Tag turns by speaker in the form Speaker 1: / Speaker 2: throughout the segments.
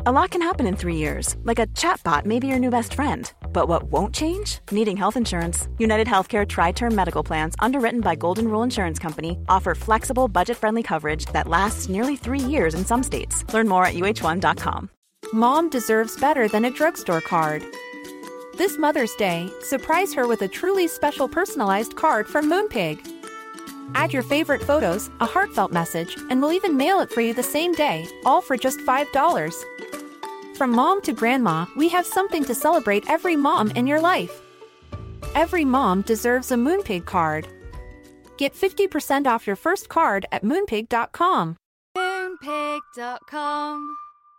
Speaker 1: A lot can happen in 3 years, like a chatbot may be your new best friend. But what won't change? Needing health insurance. United Healthcare Tri-Term Medical Plans, underwritten by Golden Rule Insurance Company, offer flexible, budget-friendly coverage that lasts nearly 3 years in some states. Learn more at uh1.com.
Speaker 2: Mom deserves better than a drugstore card. This Mother's Day, surprise her with a truly special personalized card from Moonpig. Add your favorite photos, a heartfelt message, and we'll even mail it for you the same day, all for just $5. From mom to grandma, we have something to celebrate every mom in your life. Every mom deserves a Moonpig card. Get 50% off your first card at Moonpig.com.
Speaker 3: Moonpig.com.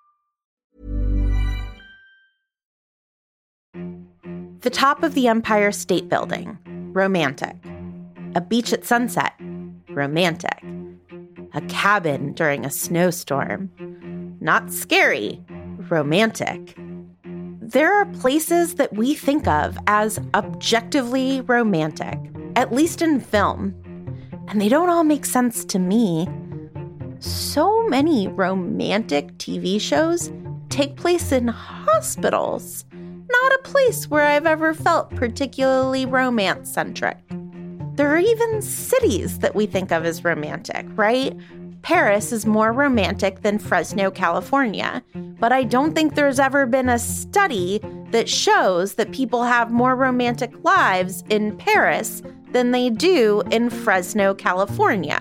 Speaker 4: The top of the Empire State Building, romantic. A beach at sunset, romantic. A cabin during a snowstorm, not scary, romantic. There are places that we think of as objectively romantic, at least in film, and they don't all make sense to me. So many romantic TV shows take place in hospitals, not a place where I've ever felt particularly romance-centric. There are even cities that we think of as romantic, right? Paris is more romantic than Fresno, California, but I don't think there's ever been a study that shows that people have more romantic lives in Paris than they do in Fresno, California.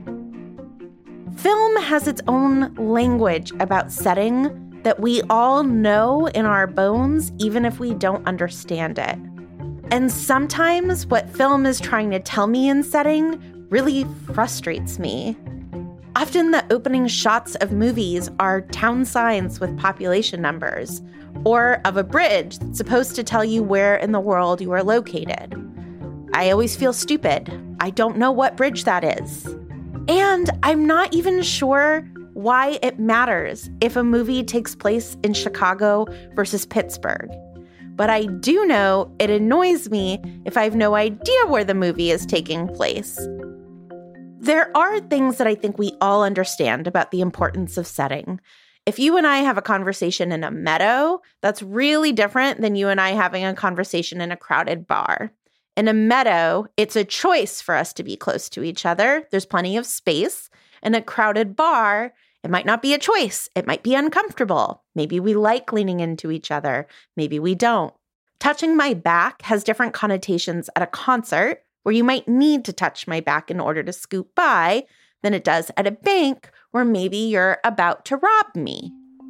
Speaker 4: Film has its own language about setting that we all know in our bones, even if we don't understand it. And sometimes what film is trying to tell me in setting really frustrates me. Often the opening shots of movies are town signs with population numbers, or of a bridge that's supposed to tell you where in the world you are located. I always feel stupid. I don't know what bridge that is. And I'm not even sure why it matters if a movie takes place in Chicago versus Pittsburgh. But I do know it annoys me if I have no idea where the movie is taking place. There are things that I think we all understand about the importance of setting. If you and I have a conversation in a meadow, that's really different than you and I having a conversation in a crowded bar. In a meadow, it's a choice for us to be close to each other. There's plenty of space. In a crowded bar, it might not be a choice. It might be uncomfortable. Maybe we like leaning into each other. Maybe we don't. Touching my back has different connotations at a concert, where you might need to touch my back in order to scoot by, than it does at a bank, where maybe you're about to rob me.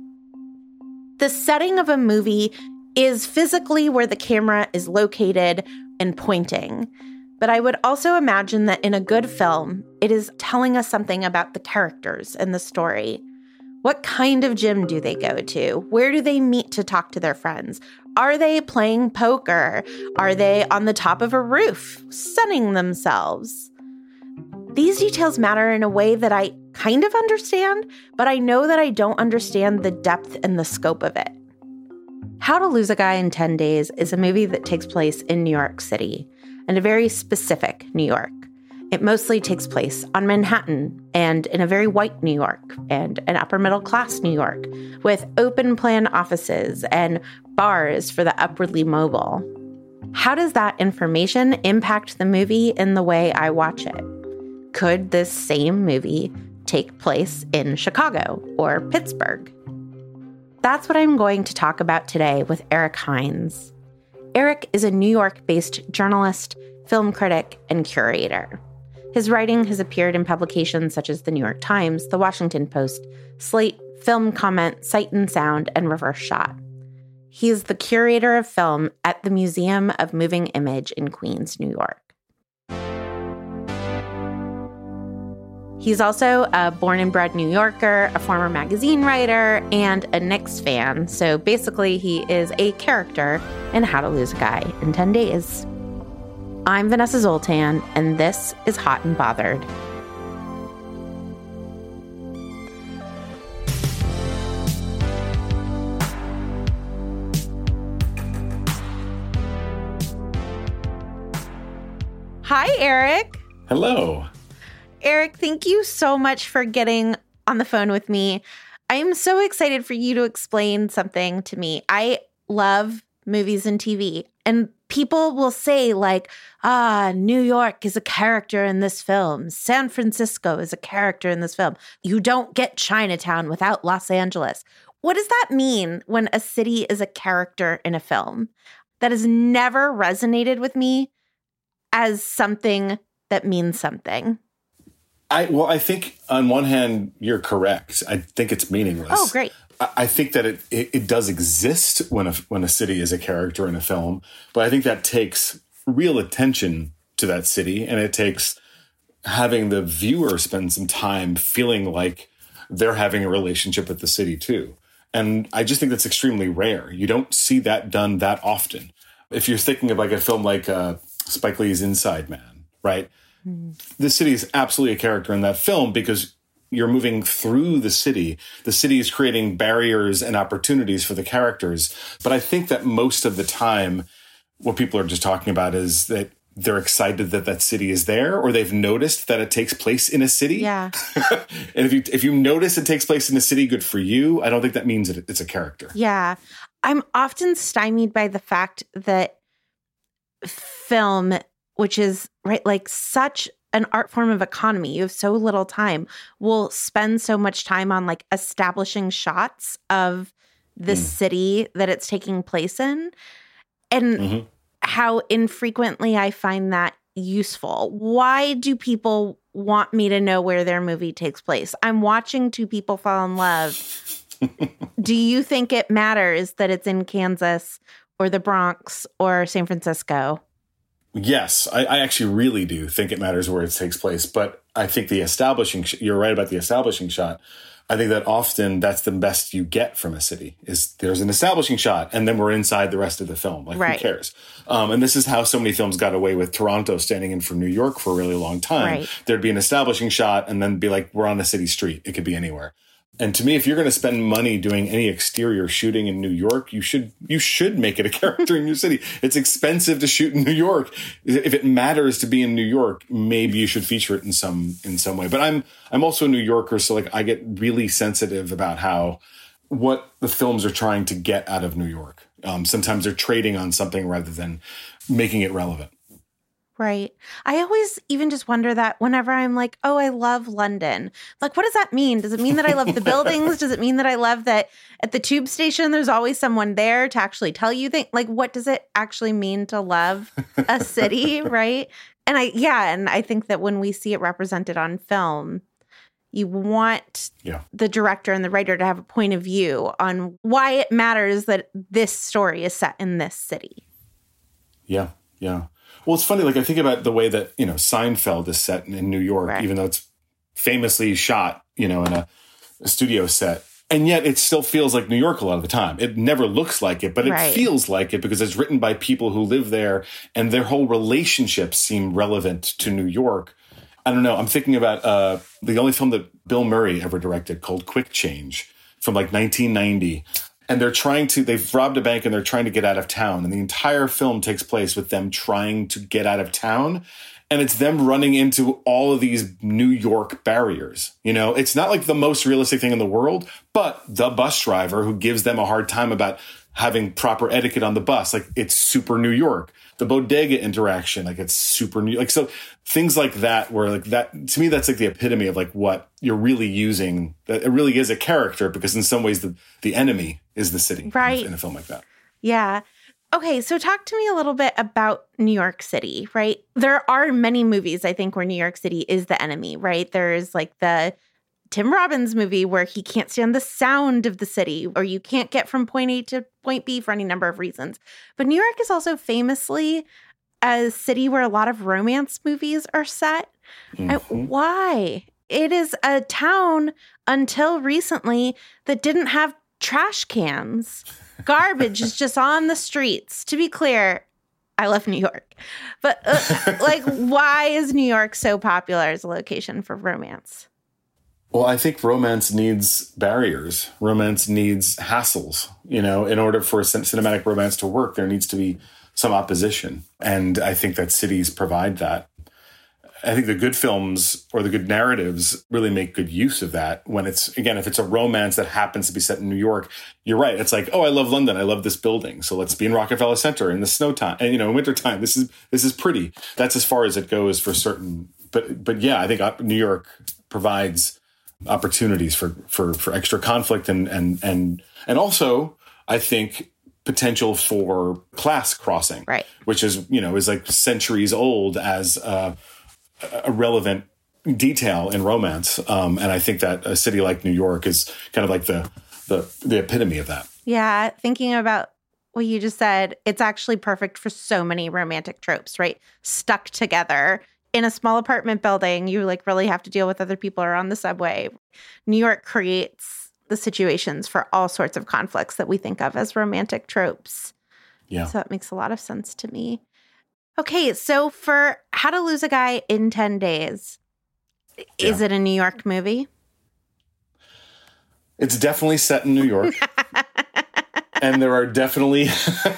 Speaker 4: The setting of a movie is physically where the camera is located and pointing. But I would also imagine that in a good film, it is telling us something about the characters and the story. What kind of gym do they go to? Where do they meet to talk to their friends? Are they playing poker? Are they on the top of a roof, sunning themselves? These details matter in a way that I kind of understand, but I know that I don't understand the depth and the scope of it. How to Lose a Guy in 10 Days is a movie that takes place in New York City, and a very specific New York. It mostly takes place on Manhattan and in a very white New York and an upper middle class New York with open plan offices and bars for the upwardly mobile. How does that information impact the movie in the way I watch it? Could this same movie take place in Chicago or Pittsburgh? That's what I'm going to talk about today with Eric Hines. Eric is a New York-based journalist, film critic, and curator. His writing has appeared in publications such as The New York Times, The Washington Post, Slate, Film Comment, Sight and Sound, and Reverse Shot. He is the curator of film at the Museum of Moving Image in Queens, New York. He's also a born and bred New Yorker, a former magazine writer, and a Knicks fan. So basically, he is a character in How to Lose a Guy in 10 Days. I'm Vanessa Zoltan, and this is Hot and Bothered. Hi, Eric.
Speaker 5: Hello.
Speaker 4: Eric, thank you so much for getting on the phone with me. I am so excited for you to explain something to me. I love movies and TV, and people will say like, New York is a character in this film. San Francisco is a character in this film. You don't get Chinatown without Los Angeles. What does that mean when a city is a character in a film? That has never resonated with me as something that means something.
Speaker 3: I think on one hand, you're correct. I think it's meaningless.
Speaker 4: Oh, great.
Speaker 3: I think that it does exist when a city is a character in a film, but I think that takes real attention to that city, and it takes having the viewer spend some time feeling like they're having a relationship with the city too. And I just think that's extremely rare. You don't see that done that often. If you're thinking of like a film like Spike Lee's Inside Man, right? The city is absolutely a character in that film because you're moving through the city. The city is creating barriers and opportunities for the characters. But I think that most of the time, what people are just talking about is that they're excited that that city is there, or they've noticed that it takes place in a city.
Speaker 4: Yeah.
Speaker 3: And if you notice it takes place in a city, good for you. I don't think that means that it's a character.
Speaker 4: Yeah. I'm often stymied by the fact that film, which is like such an art form of economy, you have so little time, will spend so much time on like establishing shots of the city that it's taking place in. And how infrequently I find that useful. Why do people want me to know where their movie takes place? I'm watching two people fall in love. Do you think it matters that it's in Kansas or the Bronx or San Francisco?
Speaker 3: Yes, I actually really do think it matters where it takes place. But I think the establishing, you're right about the establishing shot. I think that often that's the best you get from a city is there's an establishing shot and then we're inside the rest of the film. Like, who cares? And this is how so many films got away with Toronto standing in for New York for a really long time.
Speaker 4: Right.
Speaker 3: There'd be an establishing shot and then be like, we're on a city street. It could be anywhere. And to me, if you're going to spend money doing any exterior shooting in New York, you should make it a character in your city. It's expensive to shoot in New York. If it matters to be in New York, maybe you should feature it in some way. But I'm also a New Yorker, so like I get really sensitive about what the films are trying to get out of New York. Sometimes they're trading on something rather than making it relevant.
Speaker 4: Right. I always even just wonder that whenever I'm like, oh, I love London. Like, what does that mean? Does it mean that I love the buildings? Does it mean that I love that at the tube station, there's always someone there to actually tell you things? Like, what does it actually mean to love a city? Right. And I think that when we see it represented on film, you want the director and the writer to have a point of view on why it matters that this story is set in this city.
Speaker 3: Yeah. Yeah. Well, it's funny, like I think about the way that, Seinfeld is set in New York, even though it's famously shot, in a studio set. And yet it still feels like New York a lot of the time. It never looks like it, but it feels like it because it's written by people who live there and their whole relationships seem relevant to New York. I don't know. I'm thinking about the only film that Bill Murray ever directed called Quick Change from like 1990. And they've robbed a bank and they're trying to get out of town. And the entire film takes place with them trying to get out of town. And it's them running into all of these New York barriers. It's not like the most realistic thing in the world, but the bus driver who gives them a hard time about having proper etiquette on the bus, like it's super New York. The bodega interaction, like it's super New York. Like, so things like that, where like that, to me, that's like the epitome of like what you're really using. That it really is a character because in some ways the enemy is the city in a film like that. Yeah.
Speaker 4: Okay, so talk to me a little bit about New York City, right? There are many movies, I think, where New York City is the enemy, right? There's like the Tim Robbins movie where he can't stand the sound of the city, or you can't get from point A to point B for any number of reasons. But New York is also famously a city where a lot of romance movies are set. Why? It is a town until recently that didn't have trash cans. Garbage is just on the streets. To be clear, I love New York. But why is New York so popular as a location for romance?
Speaker 3: Well, I think romance needs barriers. Romance needs hassles. In order for cinematic romance to work, there needs to be some opposition. And I think that cities provide that. I think the good films or the good narratives really make good use of that when it's, again, if it's a romance that happens to be set in New York, you're right. It's like, oh, I love London. I love this building. So let's be in Rockefeller Center in the snow time and, in wintertime. This is pretty. That's as far as it goes for certain. But yeah, I think New York provides opportunities for extra conflict and also I think potential for class crossing,
Speaker 4: right?
Speaker 3: Which is like centuries old as a relevant detail in romance. And I think that a city like New York is kind of like the epitome of that.
Speaker 4: Yeah. Thinking about what you just said, it's actually perfect for so many romantic tropes, right? Stuck together in a small apartment building, you like really have to deal with other people or on the subway. New York creates the situations for all sorts of conflicts that we think of as romantic tropes.
Speaker 3: Yeah.
Speaker 4: So that makes a lot of sense to me. Okay, so for How to Lose a Guy in 10 Days, is it a New York movie?
Speaker 3: It's definitely set in New York. And there are definitely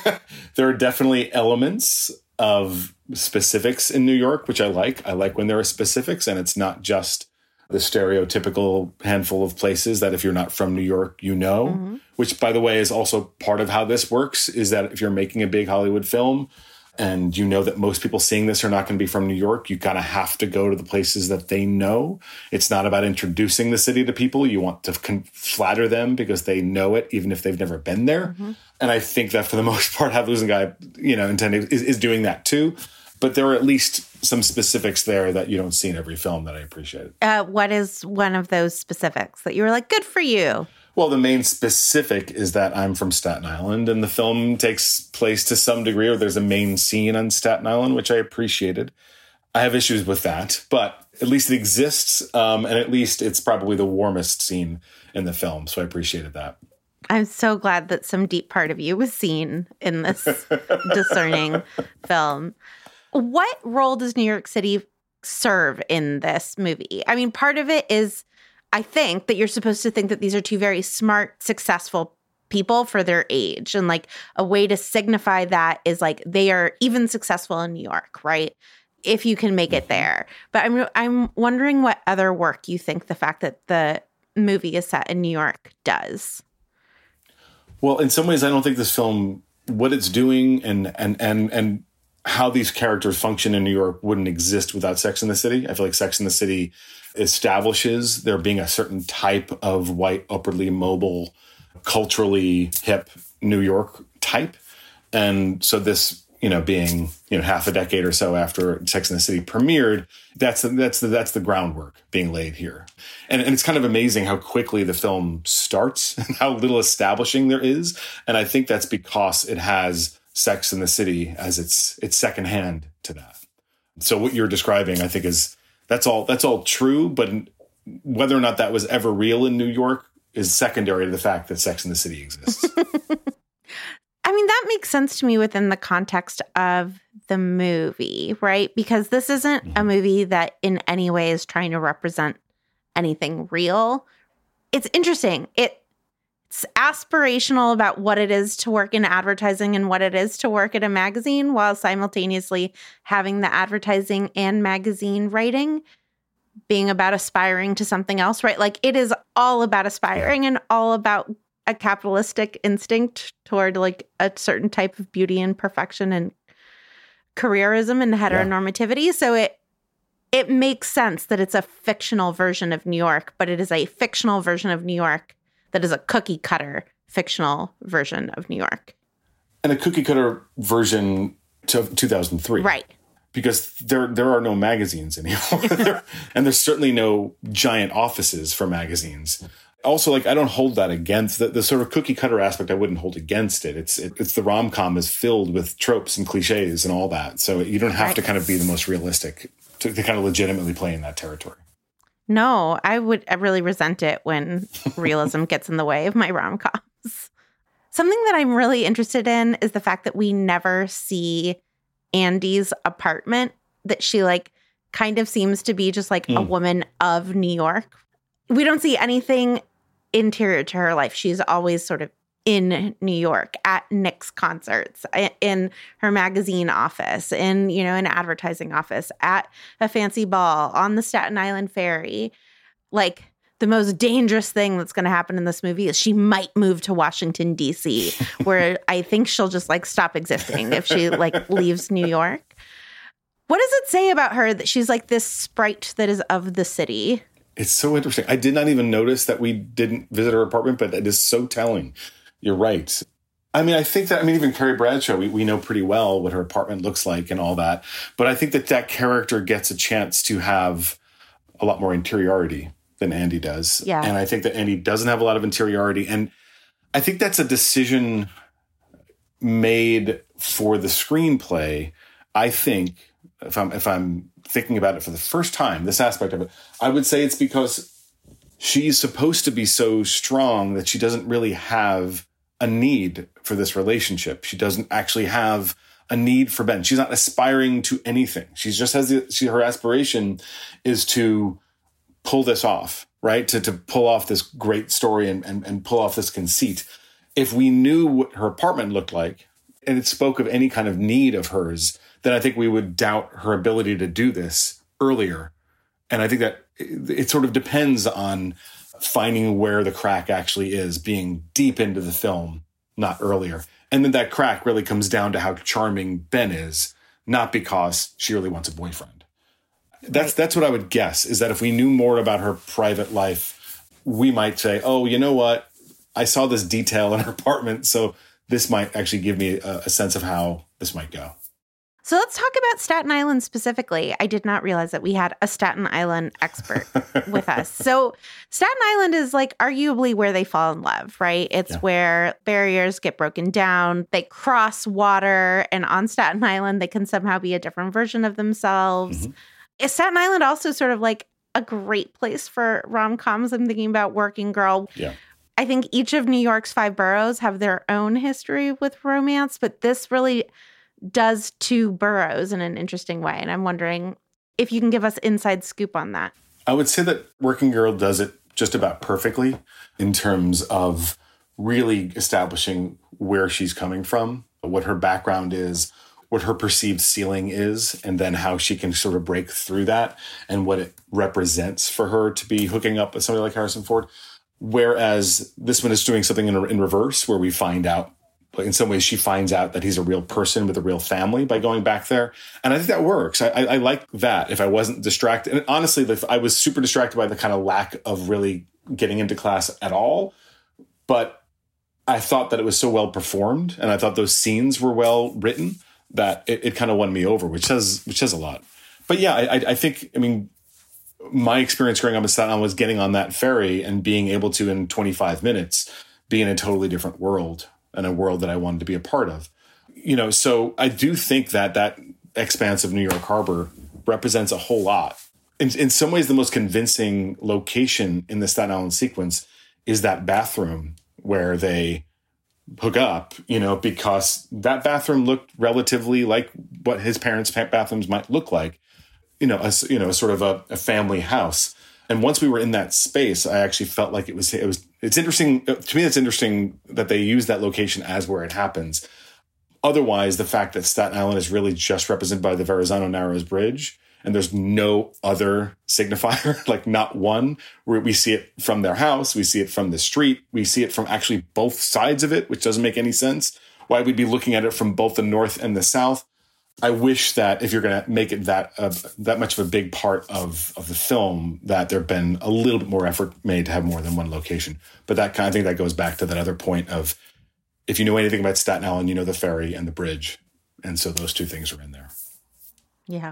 Speaker 3: elements of specifics in New York, which I like. I like when there are specifics and it's not just the stereotypical handful of places that if you're not from New York, which, by the way, is also part of how this works, is that if you're making a big Hollywood film and you know that most people seeing this are not going to be from New York, you kind of have to go to the places that they know. It's not about introducing the city to people. You want to flatter them because they know it, even if they've never been there. Mm-hmm. And I think that for the most part, How to Lose a Guy, intended is doing that too. But there are at least some specifics there that you don't see in every film that I appreciated.
Speaker 4: What is one of those specifics that you were like, good for you?
Speaker 3: Well, the main specific is that I'm from Staten Island, and the film takes place to some degree, or there's a main scene on Staten Island, which I appreciated. I have issues with that, but at least it exists, and at least it's probably the warmest scene in the film, so I appreciated that.
Speaker 4: I'm so glad that some deep part of you was seen in this discerning film. What role does New York City serve in this movie? I mean, part of it is, I think, that you're supposed to think that these are two very smart, successful people for their age. And like a way to signify that is like they are even successful in New York, right? If you can make it there. But I'm wondering what other work you think the fact that the movie is set in New York does.
Speaker 3: Well, in some ways, I don't think this film, what it's doing and how these characters function in New York wouldn't exist without Sex and the City. I feel like Sex and the City establishes there being a certain type of white, upwardly mobile, culturally hip New York type. And so this, being, half a decade or so after Sex and the City premiered, that's the groundwork being laid here. And it's kind of amazing how quickly the film starts and how little establishing there is. And I think that's because it has Sex and the City as its second hand to that. So what you're describing, I think, that's all true, but whether or not that was ever real in New York is secondary to the fact that Sex and the City exists.
Speaker 4: I mean, that makes sense to me within the context of the movie, right? Because this isn't a movie that in any way is trying to represent anything real. It's interesting. It's aspirational about what it is to work in advertising and what it is to work at a magazine, while simultaneously having the advertising and magazine writing being about aspiring to something else, right? Like it is all about aspiring and all about a capitalistic instinct toward like a certain type of beauty and perfection and careerism and heteronormativity. Yeah. So it makes sense that it's a fictional version of New York, but it is a fictional version of New York that is a cookie cutter fictional version of New York.
Speaker 3: And a cookie cutter version to 2003.
Speaker 4: Right.
Speaker 3: Because there are no magazines anymore. And there's certainly no giant offices for magazines. Also, like, I don't hold that against the sort of cookie cutter aspect. I wouldn't hold against it. It's the rom-com is filled with tropes and cliches and all that. So you don't have to kind of be the most realistic to kind of legitimately play in that territory.
Speaker 4: No, I really resent it when realism gets in the way of my rom-coms. Something that I'm really interested in is the fact that we never see Andy's apartment, that she like kind of seems to be just like a woman of New York. We don't see anything interior to her life. She's always sort of in New York, at Nick's concerts, in her magazine office, in, an advertising office, at a fancy ball, on the Staten Island ferry. Like, the most dangerous thing that's going to happen in this movie is she might move to Washington, D.C., where I think she'll just stop existing if she leaves New York. What does it say about her that she's this sprite that is of the city?
Speaker 3: It's so interesting. I did not even notice that we didn't visit her apartment, but it is so telling. You're right. I think that, even Carrie Bradshaw, we know pretty well what her apartment looks like and all that. But I think that character gets a chance to have a lot more interiority than Andy does.
Speaker 4: Yeah.
Speaker 3: And I think that Andy doesn't have a lot of interiority. And I think that's a decision made for the screenplay. I think, if I'm thinking about it for the first time, this aspect of it, I would say it's because she's supposed to be so strong that she doesn't really have a need for this relationship. She doesn't actually have a need for Ben. She's not aspiring to anything. She just has her aspiration is to pull this off, right? To pull off this great story and pull off this conceit. If we knew what her apartment looked like and it spoke of any kind of need of hers, then I think we would doubt her ability to do this earlier. And I think that it sort of depends on finding where the crack actually is, being deep into the film, not earlier. And then that crack really comes down to how charming Ben is, not because she really wants a boyfriend. That's what I would guess, is that if we knew more about her private life, we might say, oh, you know what? I saw this detail in her apartment, so this might actually give me a sense of how this might go.
Speaker 4: So let's talk about Staten Island specifically. I did not realize that we had a Staten Island expert with us. So Staten Island is arguably where they fall in love, right? It's where barriers get broken down. They cross water, and on Staten Island, they can somehow be a different version of themselves. Mm-hmm. Is Staten Island also sort of a great place for rom-coms? I'm thinking about Working Girl.
Speaker 3: Yeah.
Speaker 4: I think each of New York's 5 boroughs have their own history with romance, but this really does 2 boroughs in an interesting way. And I'm wondering if you can give us inside scoop on that.
Speaker 3: I would say that Working Girl does it just about perfectly in terms of really establishing where she's coming from, what her background is, what her perceived ceiling is, and then how she can sort of break through that and what it represents for her to be hooking up with somebody like Harrison Ford. Whereas this one is doing something in reverse, where we find out, in some ways, she finds out that he's a real person with a real family by going back there. And I think that works. I like that. If I wasn't distracted, and honestly, if I was super distracted by the kind of lack of really getting into class at all, but I thought that it was so well performed, and I thought those scenes were well written, that it kind of won me over, which says a lot. But yeah, I think, my experience growing up in Staten Island was getting on that ferry and being able to, in 25 minutes, be in a totally different world, and a world that I wanted to be a part of. So I do think that expanse of New York Harbor represents a whole lot. In some ways, the most convincing location in the Staten Island sequence is that bathroom where they hook up, because that bathroom looked relatively like what his parents' bathrooms might look like, sort of a family house. And once we were in that space, I actually felt like it's interesting. To me, it's interesting that they use that location as where it happens. Otherwise, the fact that Staten Island is really just represented by the Verrazano Narrows Bridge, and there's no other signifier, not one, where we see it from their house, we see it from the street, we see it from actually both sides of it, which doesn't make any sense. Why we'd be looking at it from both the north and the south. I wish that if you're going to make it that much of a big part of the film, that there had been a little bit more effort made to have more than one location. But I think that goes back to that other point of, if you know anything about Staten Island, you know the ferry and the bridge. And so those 2 things are in there.
Speaker 4: Yeah.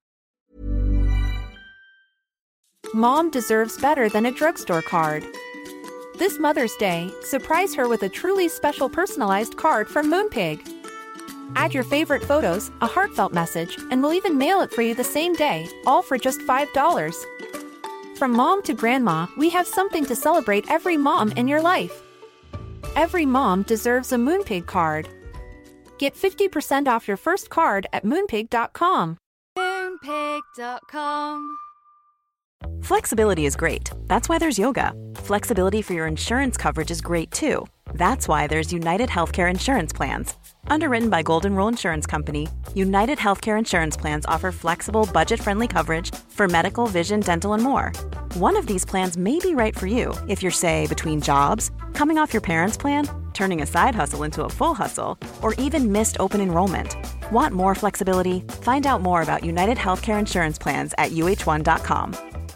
Speaker 2: Mom deserves better than a drugstore card. This Mother's Day, surprise her with a truly special personalized card from Moonpig. Add your favorite photos, a heartfelt message, and we'll even mail it for you the same day, all for just $5. From mom to grandma, we have something to celebrate every mom in your life. Every mom deserves a Moonpig card. Get 50% off your first card at Moonpig.com.
Speaker 5: Moonpig.com
Speaker 1: Flexibility is great. That's why there's yoga. Flexibility for your insurance coverage is great too. That's why there's United Healthcare Insurance Plans. Underwritten by Golden Rule Insurance Company, United Healthcare Insurance Plans offer flexible, budget-friendly coverage for medical, vision, dental, and more. One of these plans may be right for you if you're, say, between jobs, coming off your parents' plan, turning a side hustle into a full hustle, or even missed open enrollment. Want more flexibility? Find out more about United Healthcare Insurance Plans at uh1.com.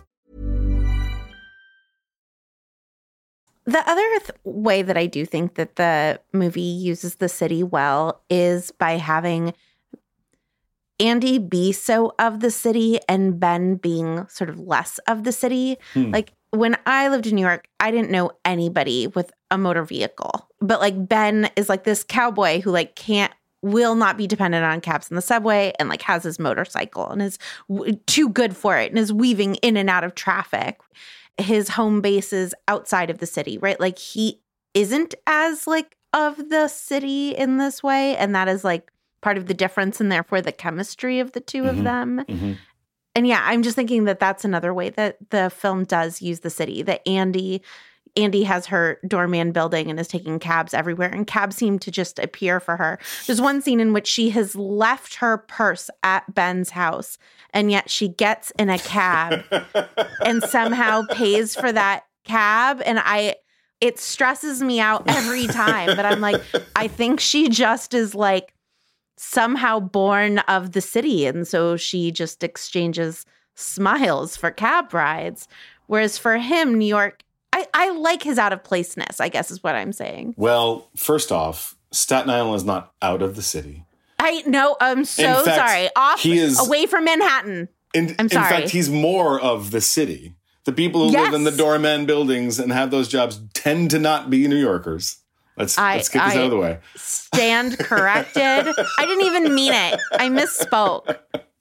Speaker 4: The other way that I do think that the movie uses the city well is by having Andy be so of the city and Ben being sort of less of the city. Like when I lived in New York, I didn't know anybody with a motor vehicle. But like Ben is like this cowboy who like will not be dependent on cabs in the subway and like has his motorcycle and is too good for it and is weaving in and out of traffic. His home base is outside of the city, right? Like he isn't as like of the city in this way. And that is like part of the difference and therefore the chemistry of the two of them. And yeah, I'm just thinking that that's another way that the film does use the city, that Andy has her doorman building and is taking cabs everywhere, and cabs seem to just appear for her. There's one scene in which she has left her purse at Ben's house, and yet she gets in a cab and somehow pays for that cab. And it stresses me out every time, but I'm like, I think she just is like somehow born of the city. And so she just exchanges smiles for cab rides. Whereas for him, New York, I like his out of placeness, I guess is what I'm saying.
Speaker 3: Well, first off, Staten Island is not out of the city.
Speaker 4: I know. I'm so sorry. Away from Manhattan. I'm sorry.
Speaker 3: In fact, he's more of the city. The people who live in the doorman buildings and have those jobs tend to not be New Yorkers. Let's get this out of the way.
Speaker 4: Stand corrected. I didn't even mean it. I misspoke.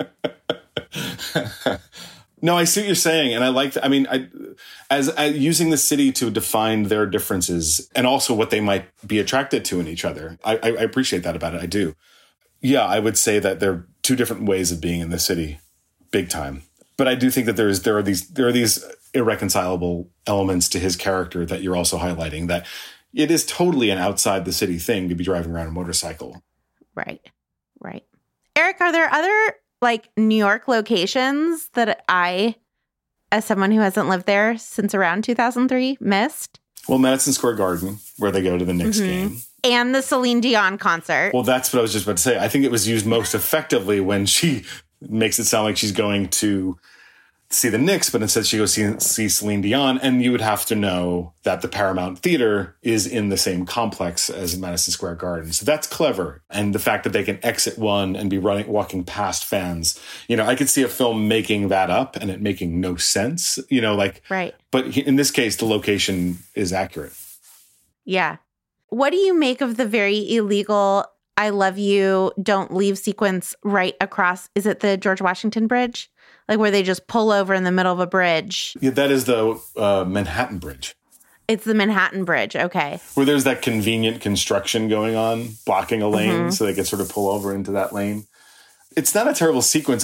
Speaker 3: No, I see what you're saying, and I like that. I mean, as using the city to define their differences and also what they might be attracted to in each other. I appreciate that about it. I do. Yeah, I would say that there are two different ways of being in the city, big time. But I do think that there are these irreconcilable elements to his character that you're also highlighting. That it is totally an outside the city thing to be driving around a motorcycle.
Speaker 4: Right. Eric, are there other like New York locations that I, as someone who hasn't lived there since around 2003, missed?
Speaker 3: Well, Madison Square Garden, where they go to the Knicks game.
Speaker 4: And the Celine Dion concert.
Speaker 3: Well, that's what I was just about to say. I think it was used most effectively when she makes it sound like she's going to see the Knicks, but instead she goes see Celine Dion. And you would have to know that the Paramount Theater is in the same complex as Madison Square Garden. So that's clever. And the fact that they can exit one and be walking past fans, I could see a film making that up and it making no sense,
Speaker 4: right.
Speaker 3: But in this case, the location is accurate.
Speaker 4: Yeah. What do you make of the very illegal I love you, don't leave sequence right across? Is it the George Washington Bridge? Like where they just pull over in the middle of a bridge.
Speaker 3: Yeah, that is the Manhattan Bridge.
Speaker 4: It's the Manhattan Bridge. Okay.
Speaker 3: Where there's that convenient construction going on, blocking a lane so they can sort of pull over into that lane. It's not a terrible sequence.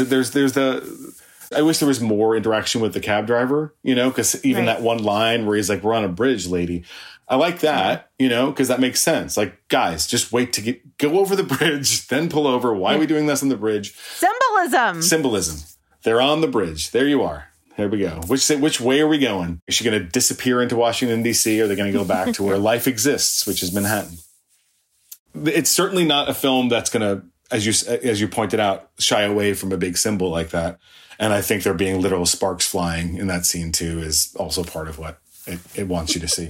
Speaker 3: I wish there was more interaction with the cab driver, because even that one line where he's like, we're on a bridge, lady. I like that, because that makes sense. Like, guys, just wait to go over the bridge, then pull over. Why are we doing this on the bridge? Symbolism. They're on the bridge. There you are. There we go. Which way are we going? Is she going to disappear into Washington, D.C., or are they going to go back to where life exists, which is Manhattan? It's certainly not a film that's going to, as you pointed out, shy away from a big symbol like that. And I think there being literal sparks flying in that scene, too, is also part of what it wants you to see.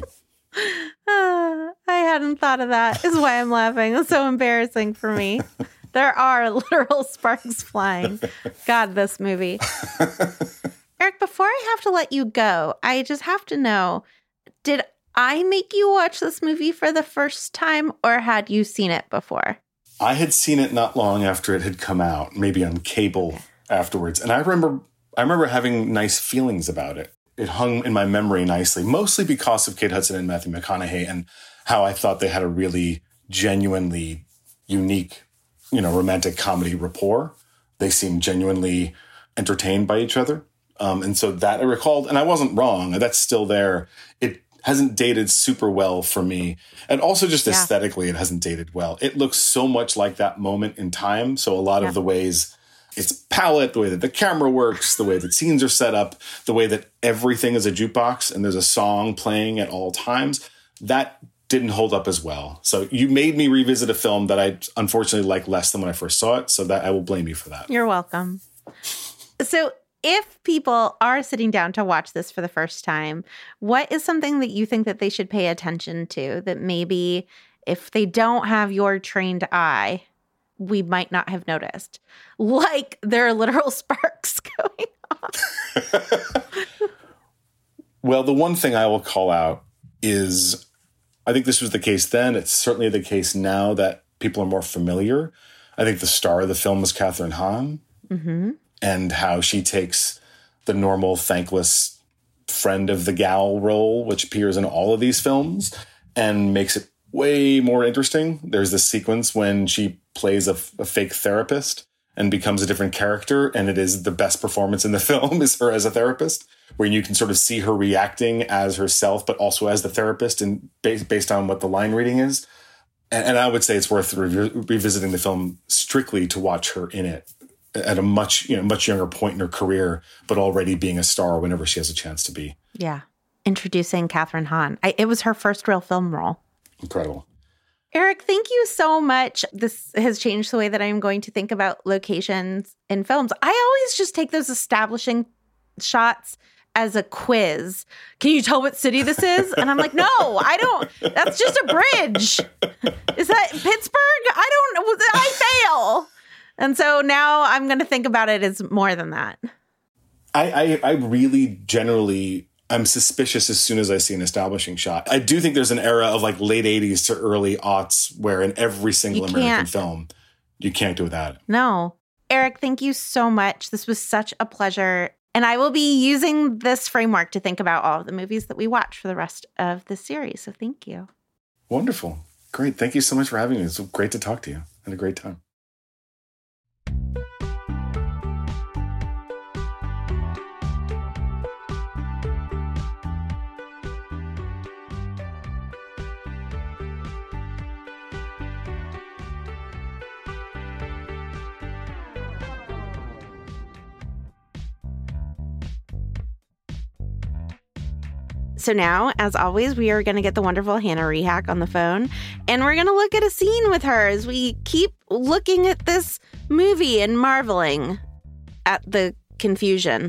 Speaker 4: I hadn't thought of that. Is why I'm laughing. It's so embarrassing for me. There are literal sparks flying. God, this movie. Eric, before I have to let you go, I just have to know, did I make you watch this movie for the first time, or had you seen it before?
Speaker 3: I had seen it not long after it had come out, maybe on cable afterwards. And I remember having nice feelings about it. It hung in my memory nicely, mostly because of Kate Hudson and Matthew McConaughey and how I thought they had a really genuinely unique, romantic comedy rapport. They seemed genuinely entertained by each other. And so that I recalled, and I wasn't wrong. That's still there. It hasn't dated super well for me. And also just aesthetically, it hasn't dated well. It looks so much like that moment in time. So a lot of the ways it's palette, the way that the camera works, the way that scenes are set up, the way that everything is a jukebox and there's a song playing at all times, that didn't hold up as well. So you made me revisit a film that I unfortunately like less than when I first saw it. So that I will blame you for that.
Speaker 4: You're welcome. So if people are sitting down to watch this for the first time, what is something that you think that they should pay attention to that maybe if they don't have your trained eye, we might not have noticed? Like there are literal sparks going off.
Speaker 3: Well, the one thing I will call out is, I think this was the case then. It's certainly the case now that people are more familiar. I think the star of the film was Kathryn Hahn, and how she takes the normal thankless friend of the gal role, which appears in all of these films, and makes it way more interesting. There's this sequence when she plays a fake therapist and becomes a different character, and it is the best performance in the film is her as a therapist, where you can sort of see her reacting as herself, but also as the therapist, and based on what the line reading is. And I would say it's worth revisiting the film strictly to watch her in it at a much younger point in her career, but already being a star whenever she has a chance to be.
Speaker 4: Yeah. Introducing Kathryn Hahn. It was her first real film role.
Speaker 3: Incredible.
Speaker 4: Eric, thank you so much. This has changed the way that I'm going to think about locations in films. I always just take those establishing shots as a quiz. Can you tell what city this is? And I'm like, no, I don't. That's just a bridge. Is that Pittsburgh? I fail. And so now I'm going to think about it as more than that.
Speaker 3: I really generally, I'm suspicious as soon as I see an establishing shot. I do think there's an era of like late 80s to early aughts where in every single American film, you can't do without it.
Speaker 4: No. Eric, thank you so much. This was such a pleasure. And I will be using this framework to think about all of the movies that we watch for the rest of the series. So thank you.
Speaker 3: Wonderful. Great. Thank you so much for having me. It's great to talk to you. I had a great time.
Speaker 4: So now, as always, we are going to get the wonderful Hannah Rehack on the phone, and we're going to look at a scene with her as we keep looking at this movie and marveling at the confusion.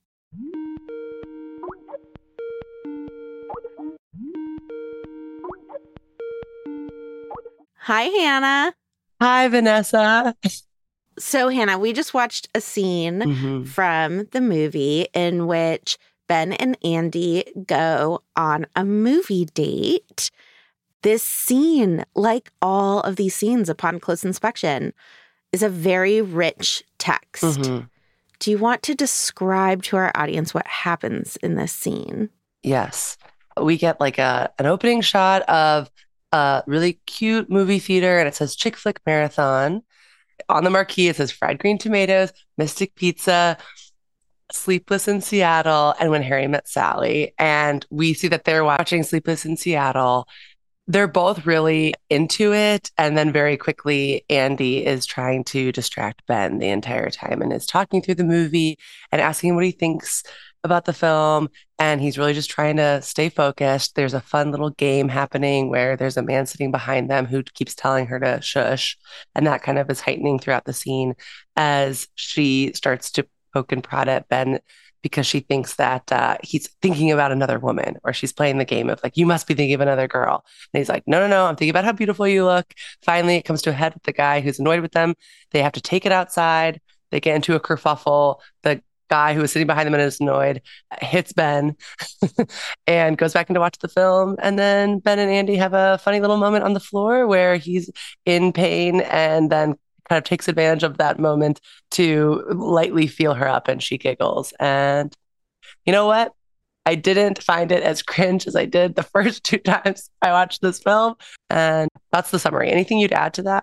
Speaker 4: Hi, Hannah.
Speaker 5: Hi, Vanessa.
Speaker 4: So, Hannah, we just watched a scene from the movie in which Ben and Andy go on a movie date. This scene, like all of these scenes upon close inspection, is a very rich text. Do you want to describe to our audience what happens in this scene?
Speaker 5: Yes. We get like an opening shot of a really cute movie theater, and it says Chick Flick Marathon. On the marquee, it says Fried Green Tomatoes, Mystic Pizza, Sleepless in Seattle, and When Harry Met Sally. And we see that they're watching Sleepless in Seattle. They're both really into it. And then very quickly, Andy is trying to distract Ben the entire time and is talking through the movie and asking him what he thinks about the film. And he's really just trying to stay focused. There's a fun little game happening where there's a man sitting behind them who keeps telling her to shush. And that kind of is heightening throughout the scene as she starts to poke and prod at Ben because she thinks that he's thinking about another woman, or she's playing the game of like, you must be thinking of another girl. And he's like, no, I'm thinking about how beautiful you look. Finally, it comes to a head with the guy who's annoyed with them. They have to take it outside. They get into a kerfuffle. The guy who was sitting behind them and is annoyed hits Ben and goes back in to watch the film. And then Ben and Andy have a funny little moment on the floor where he's in pain and then kind of takes advantage of that moment to lightly feel her up, and she giggles. And you know what? I didn't find it as cringe as I did the first 2 times I watched this film. And that's the summary. Anything you'd add to that?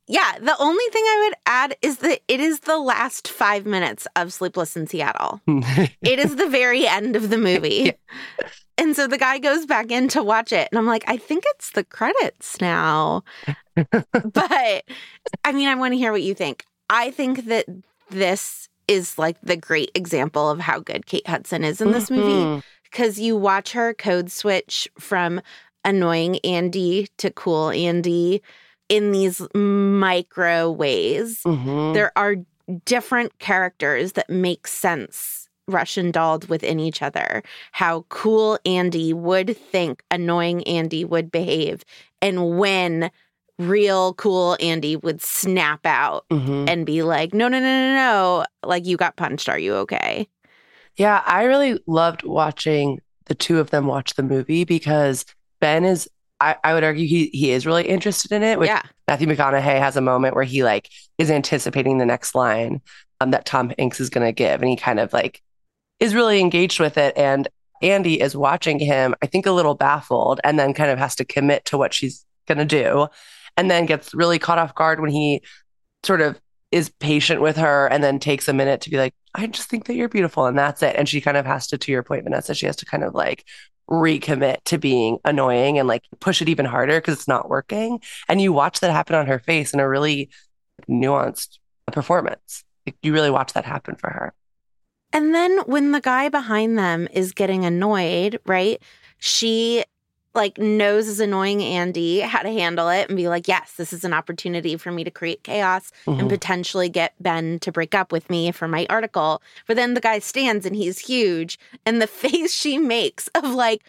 Speaker 4: Yeah, the only thing I would add is that it is the last 5 minutes of Sleepless in Seattle. It is the very end of the movie. Yeah. And so the guy goes back in to watch it. And I'm like, I think it's the credits now. But I mean, I want to hear what you think. I think that this is like the great example of how good Kate Hudson is in this movie. Because you watch her code switch from annoying Andy to cool Andy in these micro ways. There are different characters that make sense Russian dolled within each other. How cool Andy would think annoying Andy would behave, and when real cool Andy would snap out and be like, no, like, you got punched. Are you okay?
Speaker 5: Yeah, I really loved watching the two of them watch the movie because Ben is, I would argue he is really interested in it.
Speaker 4: Yeah.
Speaker 5: Matthew McConaughey has a moment where he like is anticipating the next line that Tom Hanks is going to give. And he kind of like is really engaged with it. And Andy is watching him, I think a little baffled, and then kind of has to commit to what she's going to do. And then gets really caught off guard when he sort of is patient with her and then takes a minute to be like, I just think that you're beautiful. And that's it. And she kind of has to your point, Vanessa, she has to kind of like recommit to being annoying and like push it even harder because it's not working. And you watch that happen on her face in a really nuanced performance. Like, you really watch that happen for her.
Speaker 4: And then when the guy behind them is getting annoyed, right? She like knows as annoying Andy how to handle it and be like, yes, this is an opportunity for me to create chaos and potentially get Ben to break up with me for my article. But then the guy stands and he's huge. And the face she makes of like,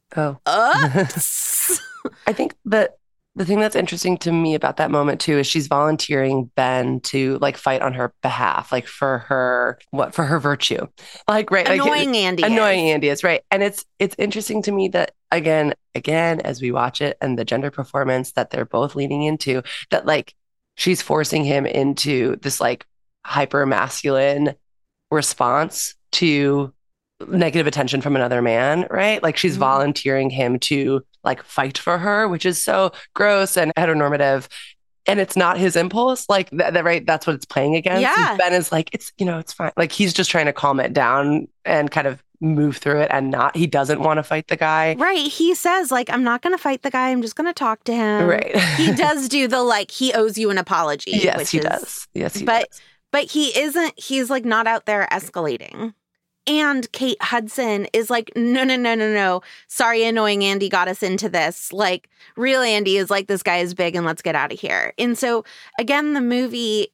Speaker 4: oops.
Speaker 5: I think that the thing that's interesting to me about that moment too is she's volunteering Ben to like fight on her behalf, like for her virtue, like right,
Speaker 4: annoying
Speaker 5: Andy is right, and it's interesting to me that again as we watch it and the gender performance that they're both leaning into, that like she's forcing him into this like hyper masculine response to negative attention from another man, right? Like she's volunteering him to like fight for her, which is so gross and heteronormative. And it's not his impulse, like that, right? That's what it's playing against.
Speaker 4: Yeah.
Speaker 5: Ben is like, it's fine. Like he's just trying to calm it down and kind of move through it, and he doesn't want to fight the guy.
Speaker 4: Right. He says like, I'm not going to fight the guy. I'm just going to talk to him.
Speaker 5: Right.
Speaker 4: He does do the like, he owes you an apology.
Speaker 5: Yes, he does. Yes, he does.
Speaker 4: But he isn't, he's like not out there escalating. And Kate Hudson is like, no. Sorry, annoying Andy got us into this. Like, real Andy is like, this guy is big and let's get out of here. And so, again, the movie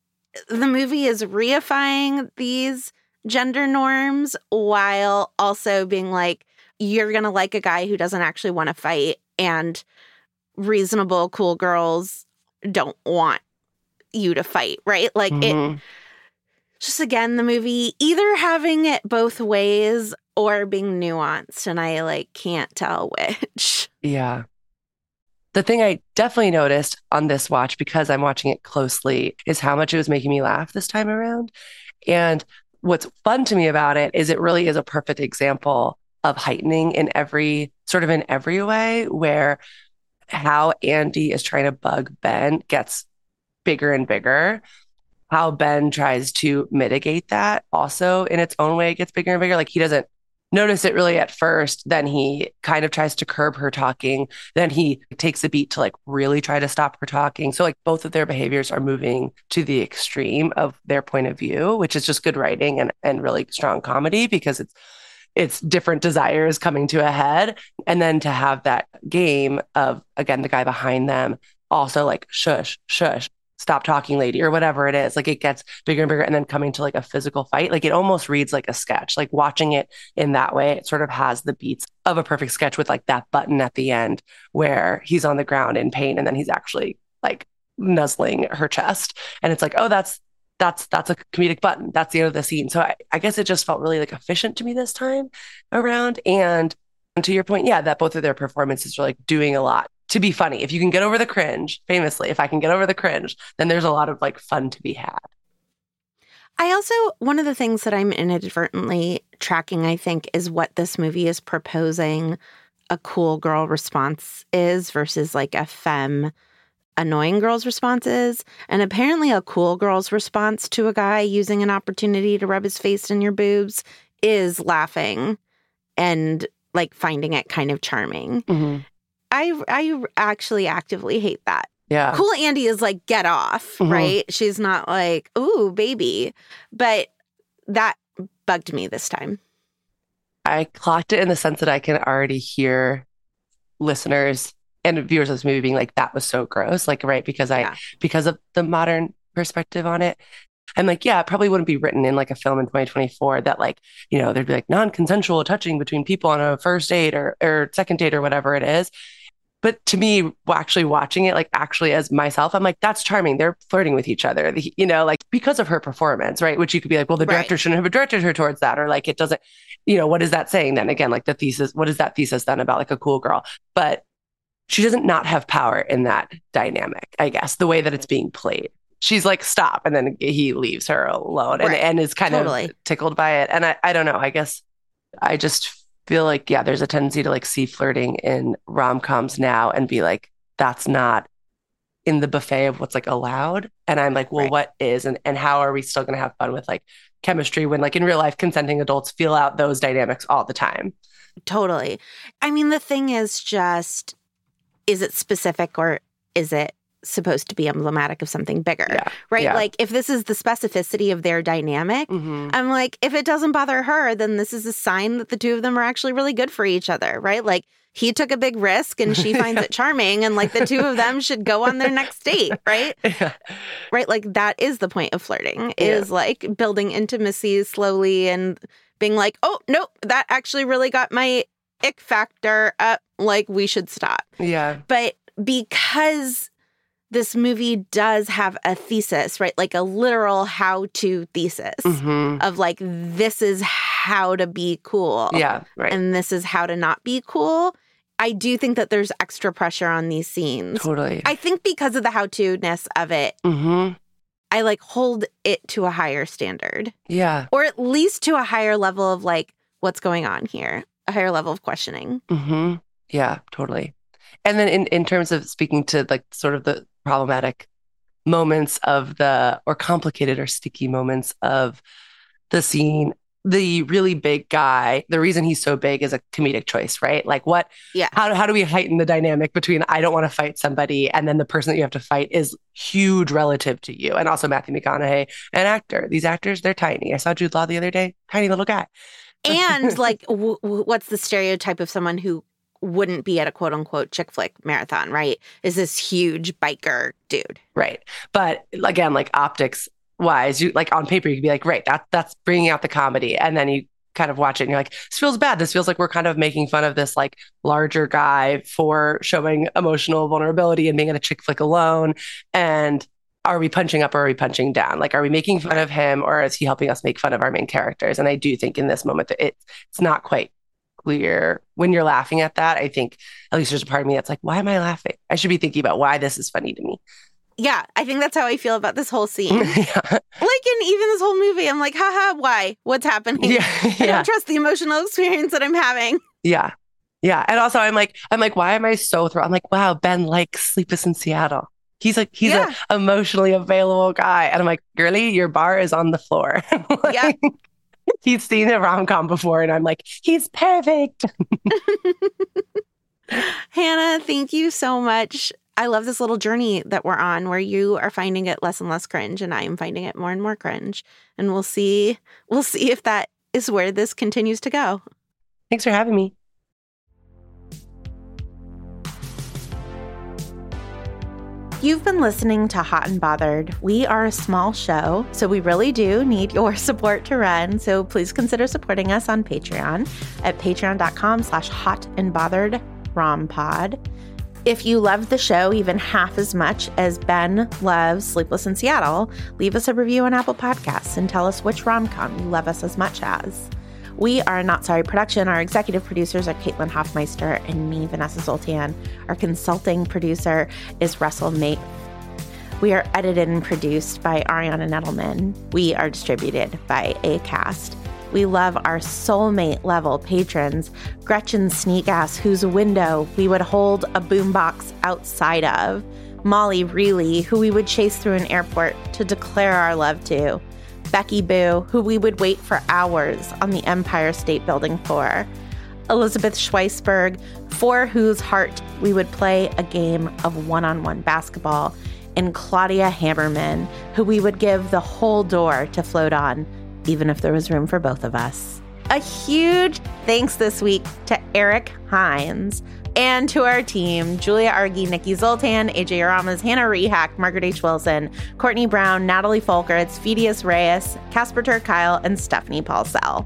Speaker 4: is reifying these gender norms while also being like, you're going to like a guy who doesn't actually want to fight, and reasonable, cool girls don't want you to fight, right? Like, it... Just again, the movie either having it both ways or being nuanced, and I like can't tell which.
Speaker 5: Yeah. The thing I definitely noticed on this watch, because I'm watching it closely, is how much it was making me laugh this time around. And what's fun to me about it is it really is a perfect example of heightening in every way, where how Andy is trying to bug Ben gets bigger and bigger. How Ben tries to mitigate that also in its own way gets bigger and bigger. Like he doesn't notice it really at first. Then he kind of tries to curb her talking. Then he takes a beat to like really try to stop her talking. So like both of their behaviors are moving to the extreme of their point of view, which is just good writing and really strong comedy, because it's different desires coming to a head. And then to have that game of, again, the guy behind them also like, shush, stop talking, lady, or whatever it is. Like it gets bigger and bigger, and then coming to like a physical fight. Like it almost reads like a sketch. Like watching it in that way, it sort of has the beats of a perfect sketch, with like that button at the end where he's on the ground in pain and then he's actually like nuzzling her chest. And it's like, oh, that's a comedic button. That's the end of the scene. So I guess it just felt really like efficient to me this time around. And to your point, yeah, that both of their performances are like doing a lot to be funny. If you can get over the cringe, famously, if I can get over the cringe, then there's a lot of like fun to be had.
Speaker 4: I also, one of the things that I'm inadvertently tracking, I think, is what this movie is proposing a cool girl response is versus like a femme annoying girl's response is. And apparently a cool girl's response to a guy using an opportunity to rub his face in your boobs is laughing and like finding it kind of charming.
Speaker 5: Mm-hmm.
Speaker 4: I actually actively hate that.
Speaker 5: Yeah.
Speaker 4: Cool Andy is like, get off, right? She's not like, ooh, baby. But that bugged me this time.
Speaker 5: I clocked it in the sense that I can already hear listeners and viewers of this movie being like, that was so gross. Like, right, because of the modern perspective on it. I'm like, yeah, it probably wouldn't be written in like a film in 2024 that like, you know, there'd be like non-consensual touching between people on a first date or second date or whatever it is. But to me, actually watching it, like actually as myself, I'm like, that's charming. They're flirting with each other, you know, like because of her performance, right? Which you could be like, well, the director shouldn't have directed her towards that. Or like, it doesn't, you know, what is that saying then? Again, like the thesis, what is that thesis then about like a cool girl? But she doesn't not have power in that dynamic, I guess, the way that it's being played. She's like, stop. And then he leaves her alone and is kind of tickled by it. And I don't know, I guess I just feel like, yeah, there's a tendency to like see flirting in rom-coms now and be like, that's not in the buffet of what's like allowed. And I'm like, well, what is, and how are we still going to have fun with like chemistry when like in real life consenting adults feel out those dynamics all the time?
Speaker 4: Totally. I mean, the thing is just, is it specific or is it supposed to be emblematic of something bigger, right? Yeah. Like if this is the specificity of their dynamic, I'm like, if it doesn't bother her, then this is a sign that the two of them are actually really good for each other, right? Like he took a big risk and she finds it charming and like the two of them should go on their next date, right? Right? Like that is the point of flirting, is like building intimacy slowly and being like, oh, nope, that actually really got my ick factor up, like we should stop.
Speaker 5: Yeah.
Speaker 4: But because this movie does have a thesis, right? Like a literal how-to thesis of like, this is how to be cool.
Speaker 5: Yeah, right.
Speaker 4: And this is how to not be cool. I do think that there's extra pressure on these scenes.
Speaker 5: Totally.
Speaker 4: I think because of the how-to-ness of it, I like hold it to a higher standard.
Speaker 5: Yeah.
Speaker 4: Or at least to a higher level of like, what's going on here? A higher level of questioning.
Speaker 5: Yeah, totally. And then in terms of speaking to like sort of the problematic moments of or complicated or sticky moments of the scene, the really big guy, the reason he's so big is a comedic choice, right? Like how do we heighten the dynamic between I don't want to fight somebody and then the person that you have to fight is huge relative to you? And also Matthew McConaughey, an actor. These actors, they're tiny. I saw Jude Law the other day, tiny little guy.
Speaker 4: And like, what's the stereotype of someone who wouldn't be at a quote unquote chick flick marathon, right? Is this huge biker dude.
Speaker 5: Right. But again, like optics wise, you like on paper, you could be like, right, that's bringing out the comedy. And then you kind of watch it and you're like, this feels bad. This feels like we're kind of making fun of this like larger guy for showing emotional vulnerability and being in a chick flick alone. And are we punching up or are we punching down? Like, are we making fun of him or is he helping us make fun of our main characters? And I do think in this moment that it's not quite clear when you're laughing at that. I think at least there's a part of me that's like, why am I laughing? I should be thinking about why this is funny to me.
Speaker 4: Yeah, I think that's how I feel about this whole scene. Like in even this whole movie, I'm like, haha, why? What's happening? I don't trust the emotional experience that I'm having.
Speaker 5: Yeah. Yeah. And also I'm like, why am I so thrilled? I'm like, wow, Ben likes Sleepless in Seattle. He's an emotionally available guy. And I'm like, girly, your bar is on the floor. Like, he's seen a rom-com before and I'm like, he's perfect.
Speaker 4: Hannah, thank you so much. I love this little journey that we're on where you are finding it less and less cringe and I am finding it more and more cringe. And we'll see if that is where this continues to go.
Speaker 5: Thanks for having me.
Speaker 4: You've been listening to Hot and Bothered. We are a small show, so we really do need your support to run. So please consider supporting us on Patreon at patreon.com/hotandbotheredrompod. If you love the show even half as much as Ben loves Sleepless in Seattle, leave us a review on Apple Podcasts and tell us which rom-com you love us as much as. We are Not Sorry Production. Our executive producers are Caitlin Hoffmeister and me, Vanessa Zoltan. Our consulting producer is Russell Mate. We are edited and produced by Ariana Nettleman. We are distributed by Acast. We love our soulmate level patrons, Gretchen Sneakass, whose window we would hold a boombox outside of. Molly Reilly, who we would chase through an airport to declare our love to, Becky Boo, who we would wait for hours on the Empire State Building for, Elizabeth Schweisberg, for whose heart we would play a game of one-on-one basketball, and Claudia Hammerman, who we would give the whole door to float on, even if there was room for both of us. A huge thanks this week to Eric Hines and to our team, Julia Argy, Nikki Zoltan, AJ Aramas, Hannah Rehack, Margaret H. Wilson, Courtney Brown, Natalie Folkerts, Phidias Reyes, Casper Ter Kyle, and Stephanie Paulsell.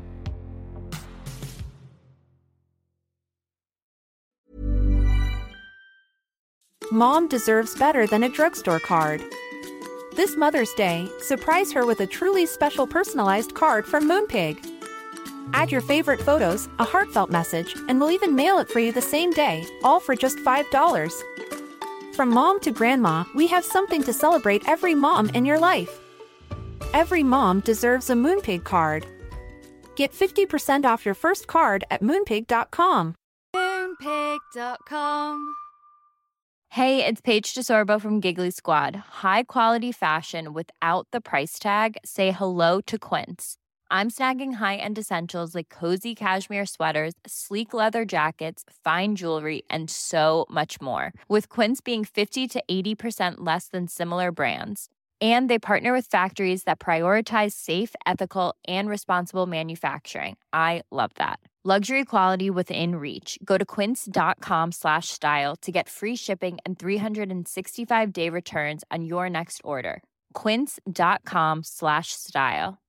Speaker 2: Mom deserves better than a drugstore card. This Mother's Day, surprise her with a truly special personalized card from Moonpig. Add your favorite photos, a heartfelt message, and we'll even mail it for you the same day, all for just $5. From mom to grandma, we have something to celebrate every mom in your life. Every mom deserves a Moonpig card. Get 50% off your first card at moonpig.com.
Speaker 6: Moonpig.com. Hey, it's Paige DeSorbo from Giggly Squad. High quality fashion without the price tag. Say hello to Quince. I'm snagging high-end essentials like cozy cashmere sweaters, sleek leather jackets, fine jewelry, and so much more. With Quince being 50 to 80% less than similar brands. And they partner with factories that prioritize safe, ethical, and responsible manufacturing. I love that. Luxury quality within reach. Go to quince.com/style to get free shipping and 365-day returns on your next order. Quince.com/style.